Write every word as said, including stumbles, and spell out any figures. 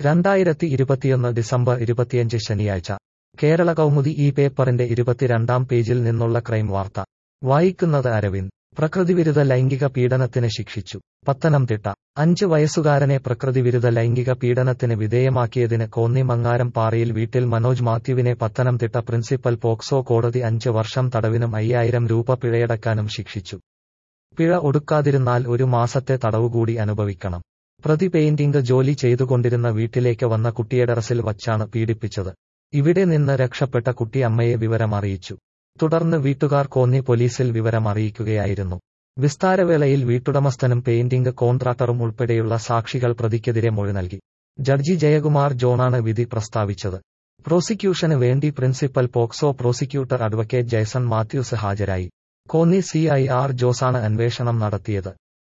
രണ്ടായിരത്തി ഇരുപത്തിയൊന്ന് ഡിസംബർ ഇരുപത്തിയഞ്ച് ശനിയാഴ്ച കേരള കൗമുദി ഈ പേപ്പറിന്റെ ഇരുപത്തിരണ്ടാം പേജിൽ നിന്നുള്ള ക്രൈം വാർത്ത വായിക്കുന്നത് അരവിന്ദ്. പ്രകൃതിവിരുദ്ധ ലൈംഗിക പീഡനത്തിന് ശിക്ഷിച്ചു. പത്തനംതിട്ട അഞ്ച് വയസ്സുകാരനെ പ്രകൃതിവിരുദ്ധ ലൈംഗിക പീഡനത്തിന് വിധേയമാക്കിയതിന് കോന്നി മങ്ങാരം പാറയിൽ വീട്ടിൽ മനോജ് മാത്യുവിനെ പത്തനംതിട്ട പ്രിൻസിപ്പൽ പോക്സോ കോടതി അഞ്ച് വർഷം തടവിനും അയ്യായിരം രൂപ പിഴയടക്കാനും ശിക്ഷിച്ചു. പിഴ ഒടുക്കാതിരുന്നാൽ ഒരു മാസത്തെ തടവുകൂടി അനുഭവിക്കണം. പ്രതി പെയിന്റിംഗ് ജോലി ചെയ്തുകൊണ്ടിരുന്ന വീട്ടിലേക്ക് വന്ന കുട്ടിയെ ടെറസിൽ വച്ചാണ് പീഡിപ്പിച്ചത്. ഇവിടെ നിന്ന് രക്ഷപ്പെട്ട കുട്ടി അമ്മയെ വിവരമറിയിച്ചു. തുടർന്ന് വീട്ടുകാർ കോന്നി പോലീസിൽ വിവരമറിയിക്കുകയായിരുന്നു. വിസ്താരവേളയിൽ വീട്ടുടമസ്ഥനും പെയിന്റിംഗ് കോൺട്രാക്ടറും ഉൾപ്പെടെയുള്ള സാക്ഷികൾ പ്രതിക്കെതിരെ മൊഴി നൽകി. ജഡ്ജി ജയകുമാർ ജോണാണ് വിധി പ്രസ്താവിച്ചത്. പ്രോസിക്യൂഷന് വേണ്ടി principal POCSO prosecutor advocate Jaison Mathews ഹാജരായി. കോന്നി സി ഐ ആർ ജോസാണ് അന്വേഷണം നടത്തിയത്.